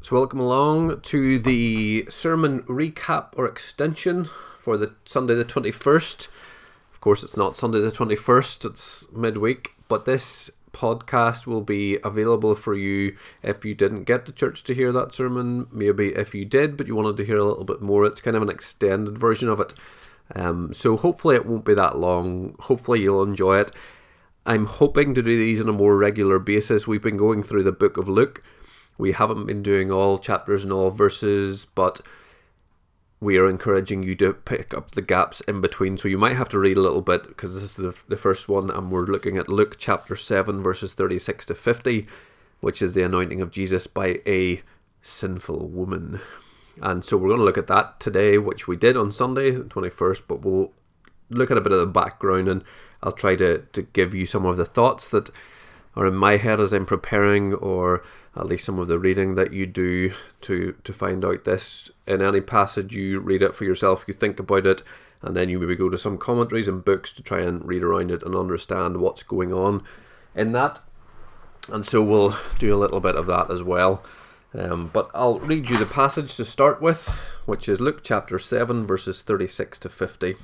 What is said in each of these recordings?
So welcome along to the sermon recap or extension for the Sunday the 21st. Of course, it's not Sunday the 21st, it's midweek, but this podcast will be available for you if you didn't get to church to hear that sermon. Maybe if you did, but you wanted to hear a little bit more, it's kind of an extended version of it. So hopefully it won't be that long. Hopefully you'll enjoy it. I'm hoping to do these on a more regular basis. We've been going through the book of Luke. We haven't been doing all chapters and all verses, but we are encouraging you to pick up the gaps in between. So you might have to read a little bit because this is the first one, and we're looking at Luke chapter 7 verses 36 to 50, which is the anointing of Jesus by a sinful woman. And so we're going to look at that today, which we did on Sunday, the 21st, but we'll look at a bit of the background, and I'll try to give you some of the thoughts that are in my head as I'm preparing, or at least some of the reading that you do to find out this. In any passage, you read it for yourself, you think about it, and then you maybe go to some commentaries and books to try and read around it and understand what's going on in that. And so we'll do a little bit of that as well. But I'll read you the passage to start with, which is Luke chapter 7, verses 36 to 50.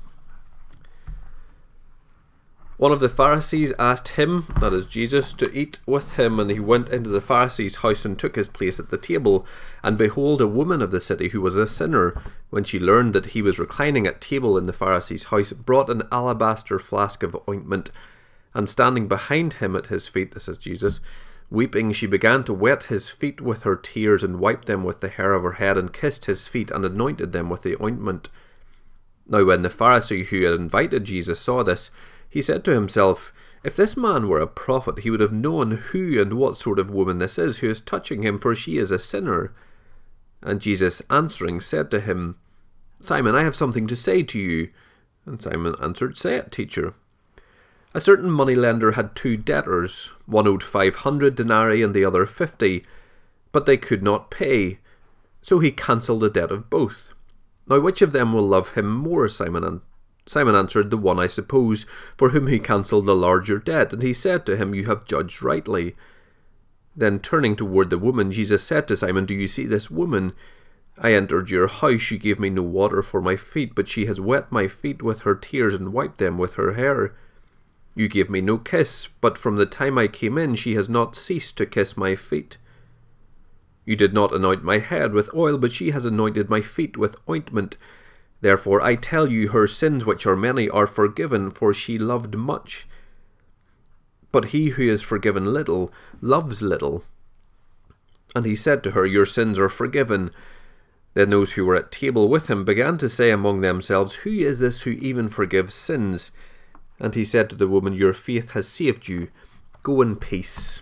One of the Pharisees asked him, that is Jesus, to eat with him, and he went into the Pharisee's house and took his place at the table. And behold, a woman of the city who was a sinner, when she learned that he was reclining at table in the Pharisee's house, brought an alabaster flask of ointment, and standing behind him at his feet, this is Jesus, weeping, she began to wet his feet with her tears, and wiped them with the hair of her head, and kissed his feet, and anointed them with the ointment. Now when the Pharisee who had invited Jesus saw this, he said to himself, if this man were a prophet, he would have known who and what sort of woman this is who is touching him, for she is a sinner. And Jesus answering said to him, Simon, I have something to say to you. And Simon answered, Say it, teacher. A certain moneylender had 2 debtors. One owed 500 denarii and the other 50, but they could not pay. So he cancelled the debt of both. Now which of them will love him more? Simon answered, The one, I suppose, for whom he cancelled the larger debt. And he said to him, You have judged rightly. Then turning toward the woman, Jesus said to Simon, Do you see this woman? I entered your house. You gave me no water for my feet, but she has wet my feet with her tears and wiped them with her hair. You gave me no kiss, but from the time I came in, she has not ceased to kiss my feet. You did not anoint my head with oil, but she has anointed my feet with ointment. Therefore I tell you, her sins, which are many, are forgiven, for she loved much. But he who is forgiven little loves little. And he said to her, Your sins are forgiven. Then those who were at table with him began to say among themselves, Who is this who even forgives sins? And he said to the woman, Your faith has saved you. Go in peace.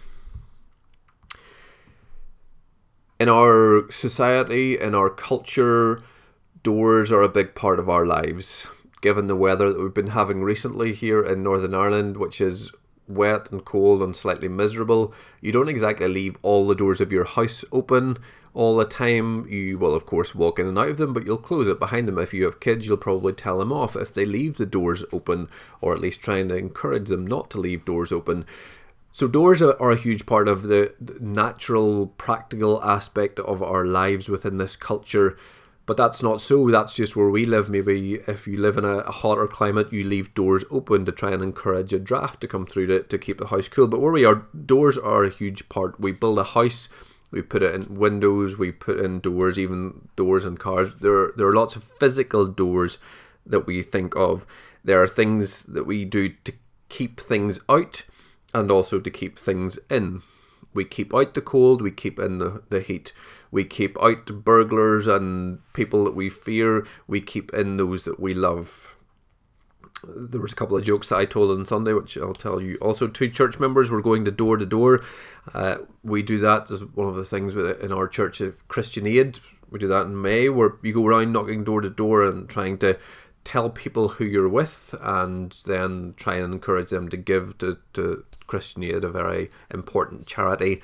In our society, in our culture, doors are a big part of our lives. Given the weather that we've been having recently here in Northern Ireland, which is wet and cold and slightly miserable, you don't exactly leave all the doors of your house open all the time. You will of course walk in and out of them, but you'll close it behind them. If you have kids, you'll probably tell them off if they leave the doors open, or at least trying to encourage them not to leave doors open. So doors are a huge part of the natural, practical aspect of our lives within this culture. But that's not so. That's just where we live. Maybe if you live in a hotter climate, you leave doors open to try and encourage a draft to come through to keep the house cool. But where we are, doors are a huge part. We build a house, we put it in windows, we put in doors, even doors in cars. There are lots of physical doors that we think of. There are things that we do to keep things out and also to keep things in. We keep out the cold, we keep in the heat. We keep out burglars and people that we fear. We keep in those that we love. There was a couple of jokes that I told on Sunday, which I'll tell you. Also, 2 church members were going to door. We do that as one of the things in our church of Christian Aid. We do that in May, where you go around knocking door to door and trying to tell people who you're with, and then try and encourage them to give to Christian Aid, a very important charity.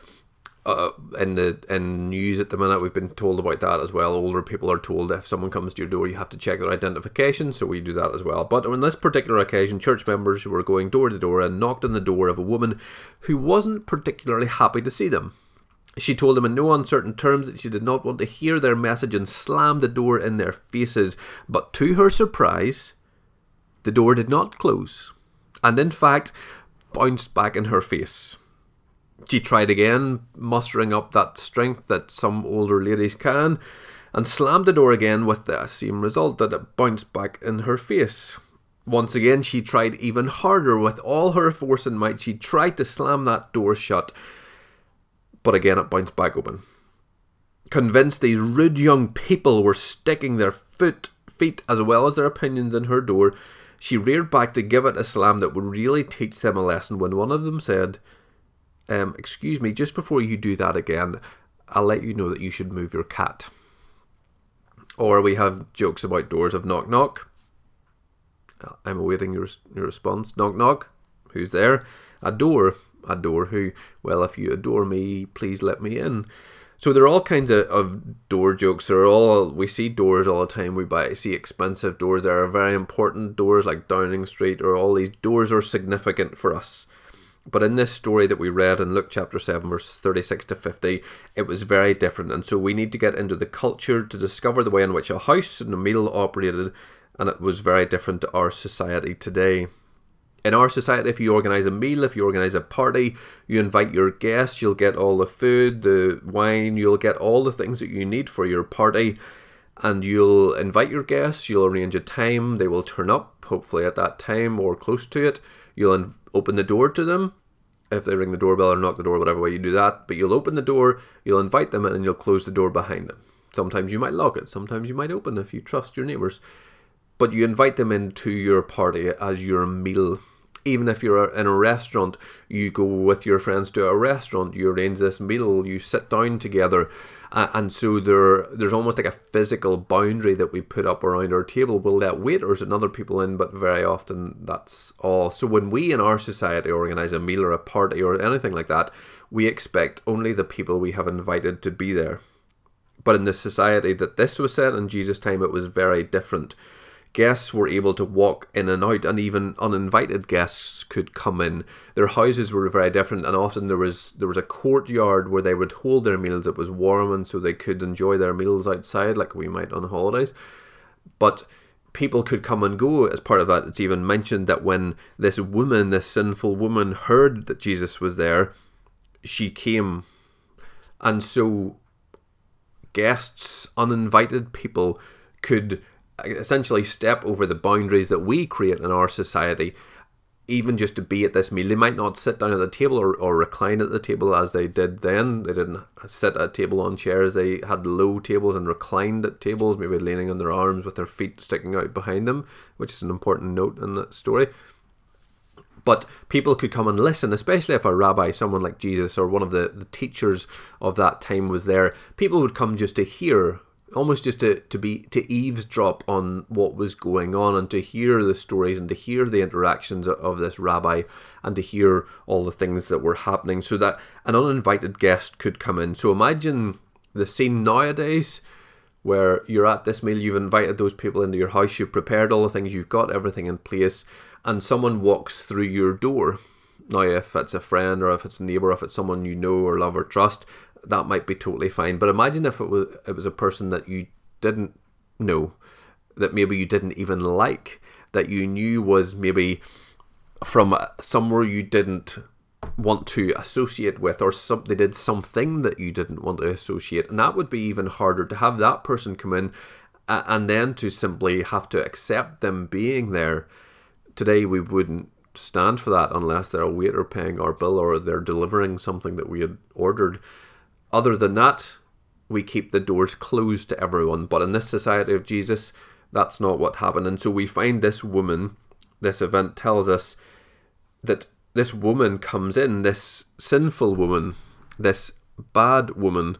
In news at the minute, we've been told about that as well. Older people are told if someone comes to your door, you have to check their identification, so we do that as well. But on this particular occasion, church members were going door to door and knocked on the door of a woman who wasn't particularly happy to see them. She told them in no uncertain terms that she did not want to hear their message and slammed the door in their faces. But to her surprise, the door did not close, and in fact bounced back in her face. She tried again, mustering up that strength that some older ladies can, and slammed the door again with the same result, that it bounced back in her face. Once again, she tried even harder. With all her force and might, she tried to slam that door shut, but again it bounced back open. Convinced these rude young people were sticking their feet as well as their opinions in her door, she reared back to give it a slam that would really teach them a lesson, when one of them said, excuse me, just before you do that again, I'll let you know that you should move your cat. Or we have jokes about doors of knock knock. I'm awaiting your response. Knock knock. Who's there? Adore who? Well, if you adore me, please let me in. So there are all kinds of door jokes. We see doors all the time. We see expensive doors. There are very important doors like Downing Street, or all these doors are significant for us. But in this story that we read in Luke chapter 7 verses 36 to 50, it was very different. And so we need to get into the culture to discover the way in which a house and a meal operated, and it was very different to our society today. In our society, if you organise a meal, if you organise a party, you invite your guests, you'll get all the food, the wine, you'll get all the things that you need for your party, and you'll invite your guests, you'll arrange a time, they will turn up, hopefully at that time or close to it. You'll open the door to them, if they ring the doorbell or knock the door, whatever way you do that, but you'll open the door, you'll invite them in, and you'll close the door behind them. Sometimes you might lock it, sometimes you might open if you trust your neighbours, but you invite them into your party as your meal. Even if you're in a restaurant, you go with your friends to a restaurant, you arrange this meal, you sit down together, and so there's almost like a physical boundary that we put up around our table. We'll let waiters and other people in, but very often that's all. So when we in our society organise a meal or a party or anything like that, we expect only the people we have invited to be there. But in the society that this was set in Jesus' time, it was very different. Guests were able to walk in and out, and even uninvited guests could come in. Their houses were very different, and often there was a courtyard where they would hold their meals. It was warm, and so they could enjoy their meals outside like we might on holidays. But people could come and go as part of that. It's even mentioned that when this woman, this sinful woman, heard that Jesus was there, she came. And so guests, uninvited people, could essentially step over the boundaries that we create in our society, even just to be at this meal. They might not sit down at the table or recline at the table as they did then. They didn't sit at a table on chairs. They had low tables and reclined at tables, maybe leaning on their arms with their feet sticking out behind them, which is an important note in that story. But people could come and listen, especially if a rabbi, someone like Jesus, or one of the teachers of that time was there. People would come just to hear, almost just to eavesdrop on what was going on, and to hear the stories and to hear the interactions of this rabbi, and to hear all the things that were happening, so that an uninvited guest could come in. So imagine the scene nowadays where you're at this meal, you've invited those people into your house, you've prepared all the things, you've got everything in place, and someone walks through your door. Now, if it's a friend, or if it's a neighbour, if it's someone you know or love or trust, that might be totally fine. But imagine if it was a person that you didn't know, that maybe you didn't even like, that you knew was maybe from somewhere you didn't want to associate with, or they did something that you didn't want to associate. And that would be even harder, to have that person come in and then to simply have to accept them being there. Today we wouldn't stand for that unless they're a waiter paying our bill, or they're delivering something that we had ordered. Other than that, we keep the doors closed to everyone. But in this society of Jesus, that's not what happened. And so we find this woman, this event tells us that this woman comes in, this sinful woman, this bad woman.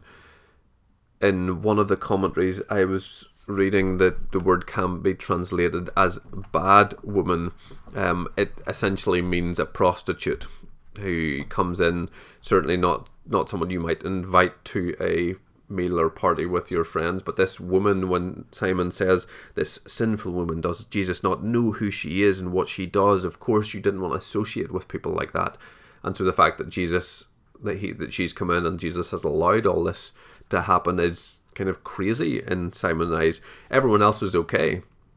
In one of the commentaries I was reading, that the word can be translated as bad woman. It essentially means a prostitute who comes in, certainly not someone you might invite to a meal or party with your friends, but this woman, when Simon says this sinful woman, does Jesus not know who she is and what she does? Of course you didn't want to associate with people like that. And so the fact that Jesus that she's come in and Jesus has allowed all this to happen is kind of crazy in Simon's eyes. Everyone else was okay,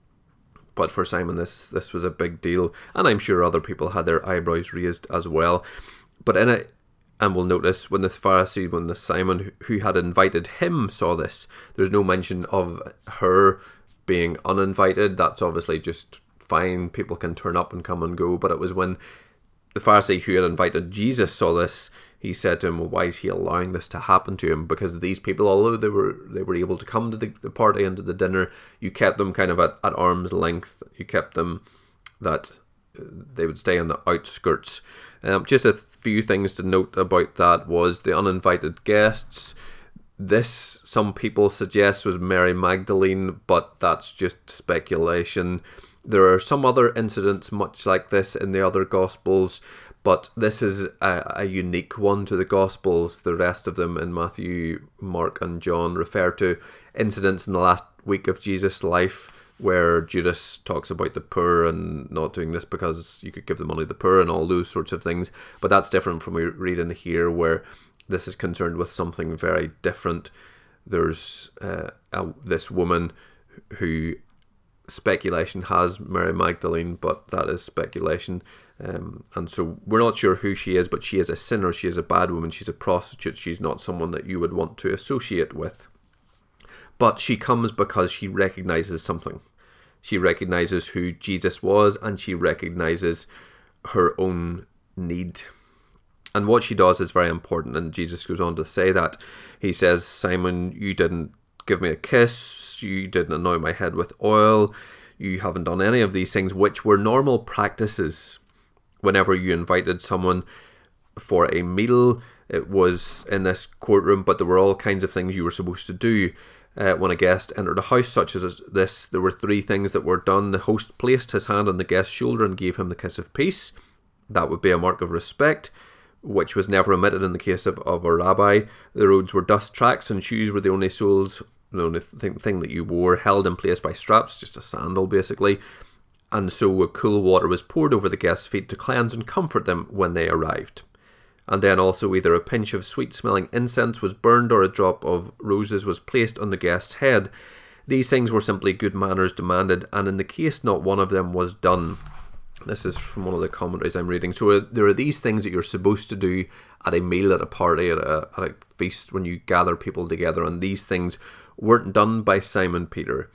but for Simon this was a big deal, and I'm sure other people had their eyebrows raised as well. But in it, and we'll notice when this Pharisee, when this Simon who had invited him saw this, there's no mention of her being uninvited. That's obviously just fine. People can turn up and come and go. But it was when the Pharisee who had invited Jesus saw this, he said to him, well, why is he allowing this to happen to him? Because these people, although they were able to come to the party and to the dinner, you kept them kind of at arm's length. You kept them that they would stay on the outskirts. Just a few things to note about that was the uninvited guests. This, some people suggest, was Mary Magdalene, but that's just speculation. There are some other incidents much like this in the other Gospels, but this is a unique one to the Gospels. The rest of them in Matthew, Mark and John refer to incidents in the last week of Jesus' life where Judas talks about the poor and not doing this because you could give the money to the poor and all those sorts of things. But that's different from we read in here, where this is concerned with something very different. There's this woman who speculation has Mary Magdalene, but that is speculation. And so we're not sure who she is, but she is a sinner. She is a bad woman. She's a prostitute. She's not someone that you would want to associate with. But she comes because she recognizes something. She recognizes who Jesus was, and she recognizes her own need. And what she does is very important, and Jesus goes on to say that. He says, Simon, you didn't give me a kiss, you didn't anoint my head with oil, you haven't done any of these things, which were normal practices whenever you invited someone for a meal. It was in this courtroom, but there were all kinds of things you were supposed to do. When a guest entered a house such as this, there were 3 things that were done. The host placed his hand on the guest's shoulder and gave him the kiss of peace. That would be a mark of respect, which was never omitted in the case of a rabbi. The roads were dust tracks, and shoes were the only soles, the only thing that you wore, held in place by straps, just a sandal basically. And so cool water was poured over the guests' feet to cleanse and comfort them when they arrived. And then also either a pinch of sweet-smelling incense was burned or a drop of roses was placed on the guest's head. These things were simply good manners demanded, and in the case not one of them was done. This is from one of the commentaries I'm reading. So there are these things that you're supposed to do at a meal, at a party, at a feast, when you gather people together, and these things weren't done by Simon Peter.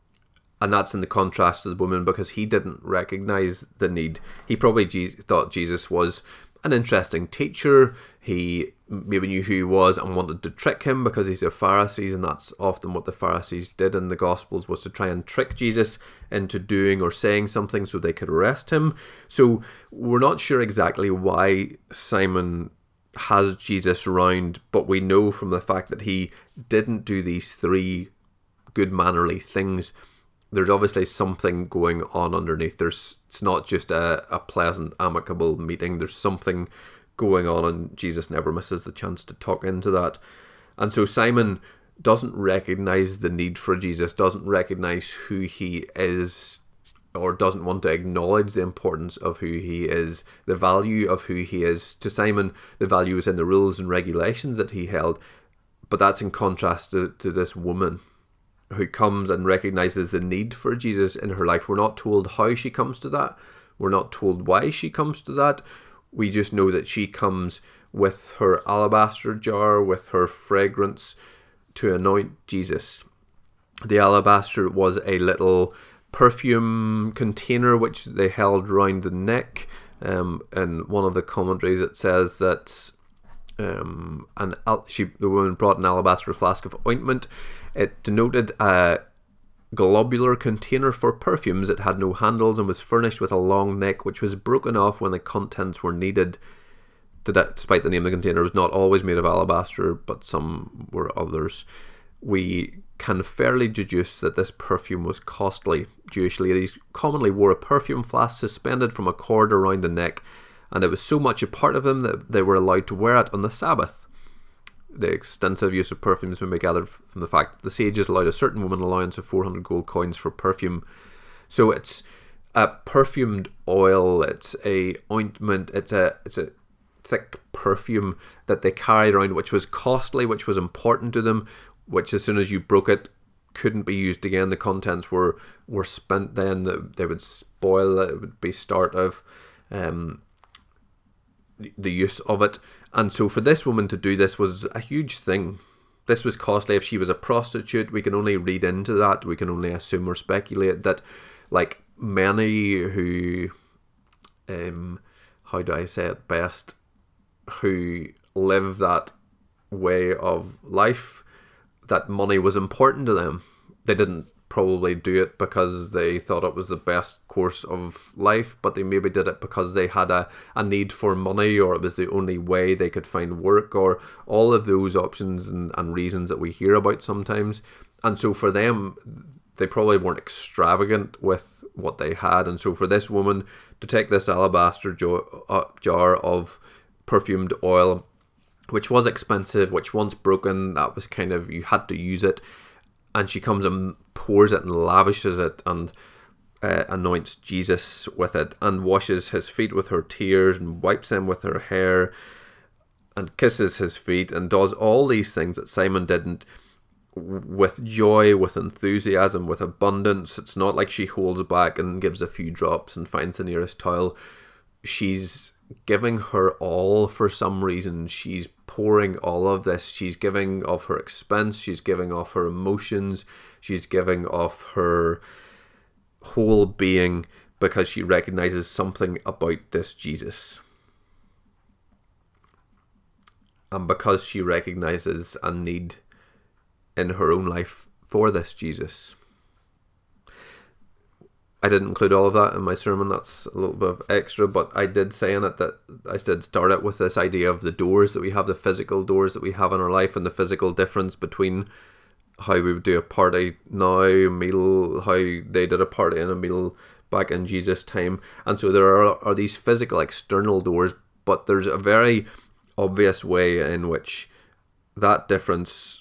And that's in the contrast to the woman, because he didn't recognize the need. He probably thought Jesus was an interesting teacher. He maybe knew who he was and wanted to trick him because he's a Pharisee, and that's often what the Pharisees did in the Gospels, was to try and trick Jesus into doing or saying something so they could arrest him. So we're not sure exactly why Simon has Jesus around, but we know from the fact that he didn't do these 3 good mannerly things, there's obviously something going on underneath. It's not just a pleasant, amicable meeting. There's something going on, and Jesus never misses the chance to talk into that. And so Simon doesn't recognize the need for Jesus, doesn't recognize who he is, or doesn't want to acknowledge the importance of who he is, the value of who he is. To Simon, the value is in the rules and regulations that he held, but that's in contrast to this woman who comes and recognizes the need for Jesus in her life. We're not told how she comes to that. We're not told why she comes to that. We just know that she comes with her alabaster jar, with her fragrance to anoint Jesus. The alabaster was a little perfume container which they held round the neck. In one of the commentaries it says that the woman brought an alabaster flask of ointment. It denoted a globular container for perfumes. It had no handles and was furnished with a long neck which was broken off when the contents were needed. Despite the name of the container, it was not always made of alabaster, but some were others. We can fairly deduce that this perfume was costly. Jewish ladies commonly wore a perfume flask suspended from a cord around the neck, and it was so much a part of them that they were allowed to wear it on the Sabbath. The extensive use of perfumes may be gathered from the fact that the sages allowed a certain woman allowance of 400 gold coins for perfume. So it's a perfumed oil, it's a ointment, it's a thick perfume that they carried around, which was costly, which was important to them, which as soon as you broke it, couldn't be used again. The contents were spent then. They would spoil. It would be start of the use of it. And so for this woman to do this was a huge thing. This was costly. If she was a prostitute, we can only read into that. We can only assume or speculate that, like many who, how do I say it best, who live that way of life, that money was important to them. They didn't probably do it because they thought it was the best course of life, but they maybe did it because they had a need for money, or it was the only way they could find work, or all of those options and reasons that we hear about sometimes. And so for them, they probably weren't extravagant with what they had. And so for this woman to take this alabaster jar of perfumed oil, which was expensive, which once broken, that was kind of, you had to use it, and she comes and pours it and lavishes it and anoints Jesus with it and washes his feet with her tears and wipes them with her hair and kisses his feet and does all these things that Simon didn't, with joy, with enthusiasm, with abundance. It's not like she holds back and gives a few drops and finds the nearest towel. She's giving her all for some reason. She's pouring all of this. She's giving of her expense. She's giving of her emotions. She's giving of her whole being because she recognizes something about this Jesus. And because she recognizes a need in her own life for this Jesus. I didn't include all of that in my sermon. That's a little bit of extra, but I did say in it that I did start it with this idea of the doors that we have, the physical doors that we have in our life, and the physical difference between how we would do a party now, a meal, how they did a party and a meal back in Jesus' time. And so there are these physical external doors, but there's a very obvious way in which that difference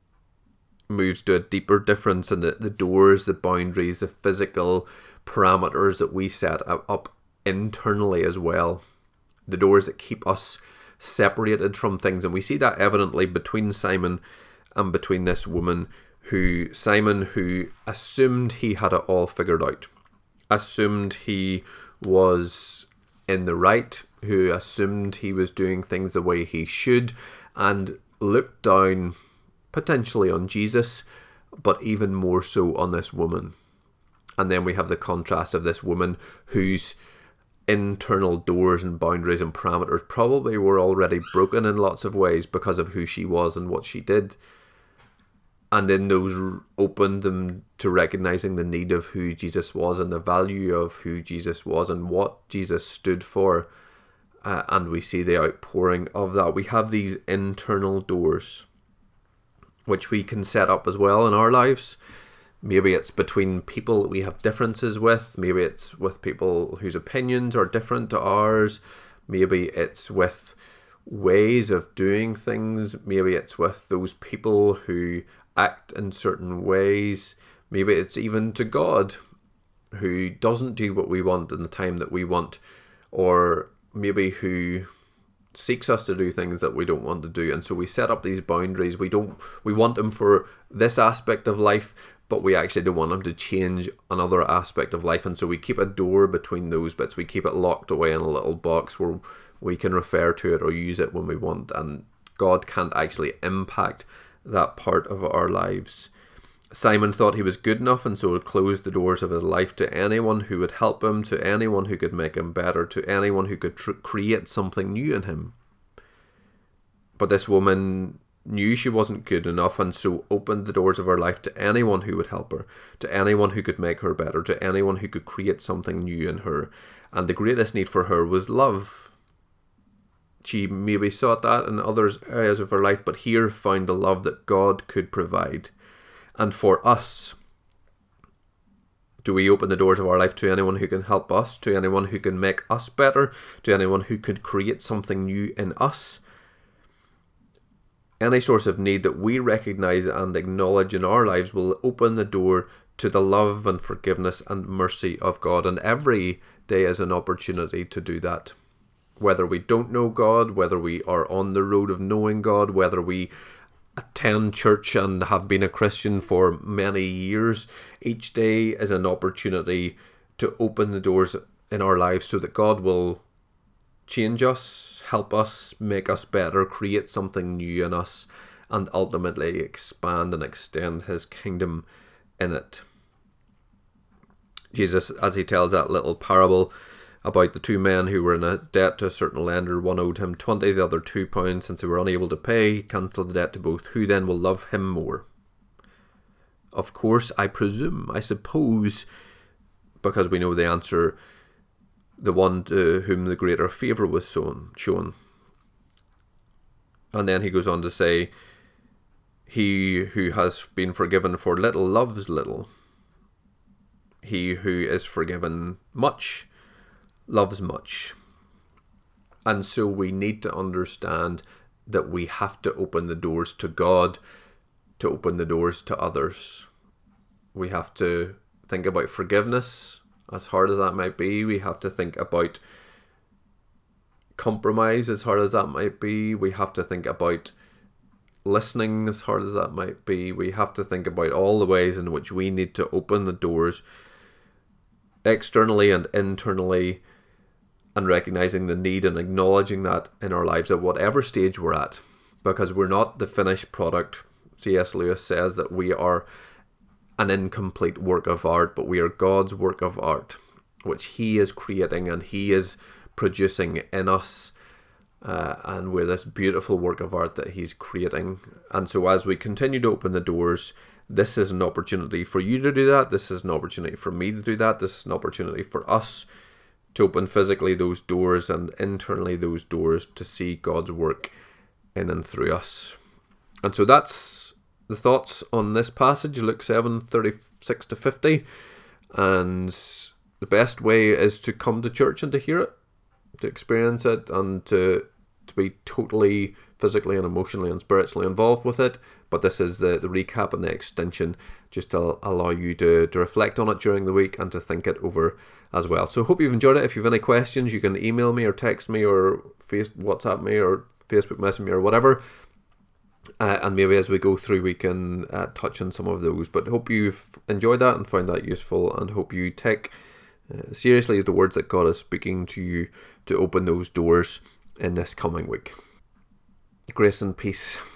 moves to a deeper difference, and the doors, the boundaries, the physical parameters that we set up internally as well, the doors that keep us separated from things. And we see that evidently between Simon and between this woman, Simon who assumed he had it all figured out, assumed he was in the right, who assumed he was doing things the way he should, and looked down potentially on Jesus, but even more so on this woman. And then we have the contrast of this woman whose internal doors and boundaries and parameters probably were already broken in lots of ways because of who she was and what she did. And in those opened them to recognizing the need of who Jesus was and the value of who Jesus was and what Jesus stood for. And we see the outpouring of that. We have these internal doors which we can set up as well in our lives. Maybe it's between people that we have differences with. Maybe it's with people whose opinions are different to ours. Maybe it's with ways of doing things. Maybe it's with those people who act in certain ways. Maybe it's even to God, who doesn't do what we want in the time that we want, or maybe who seeks us to do things that we don't want to do. And so we set up these boundaries. We want them for this aspect of life, but we actually don't want them to change another aspect of life. And so we keep a door between those bits. We keep it locked away in a little box where we can refer to it or use it when we want. And God can't actually impact that part of our lives. Simon thought he was good enough, and so closed the doors of his life to anyone who would help him, to anyone who could make him better, to anyone who could create something new in him. But this woman knew she wasn't good enough, and so opened the doors of her life to anyone who would help her, to anyone who could make her better, to anyone who could create something new in her. And the greatest need for her was love. She maybe sought that in other areas of her life, but here found the love that God could provide. And for us, do we open the doors of our life to anyone who can help us, to anyone who can make us better, to anyone who could create something new in us? Any source of need that we recognize and acknowledge in our lives will open the door to the love and forgiveness and mercy of God. And every day is an opportunity to do that. Whether we don't know God, whether we are on the road of knowing God, whether we attend church and have been a Christian for many years, each day is an opportunity to open the doors in our lives so that God will change us, help us, make us better, create something new in us, and ultimately expand and extend his kingdom in it. Jesus, as he tells that little parable about the two men who were in a debt to a certain lender, one owed him 20, the other £2. Since they were unable to pay, he cancelled the debt to both. Who then will love him more? Of course, I suppose, because we know the answer, the one to whom the greater favour was shown. And then he goes on to say, he who has been forgiven for little loves little. He who is forgiven much loves much. And so we need to understand that we have to open the doors to God to open the doors to others. We have to think about forgiveness, as hard as that might be. We have to think about compromise, as hard as that might be. We have to think about listening, as hard as that might be. We have to think about all the ways in which we need to open the doors externally and internally, and recognizing the need and acknowledging that in our lives at whatever stage we're at, because we're not the finished product. C.S. Lewis says that we are an incomplete work of art, but we are God's work of art, which he is creating and he is producing in us, and we're this beautiful work of art that he's creating. And so as we continue to open the doors, this is an opportunity for you to do that. This is an opportunity for me to do that. This is an opportunity for us to open physically those doors and internally those doors to see God's work in and through us. And so that's the thoughts on this passage, Luke 7:36 to 50. And the best way is to come to church and to hear it, to experience it, and to be totally physically and emotionally and spiritually involved with it. But this is the recap and the extension, just to allow you to reflect on it during the week and to think it over as well. So hope you've enjoyed it. If you have any questions, you can email me or text me or WhatsApp me or Facebook message me or whatever. And maybe as we go through we can touch on some of those. But hope you've enjoyed that and found that useful, and hope you take seriously the words that God is speaking to you to open those doors in this coming week. Grace and peace.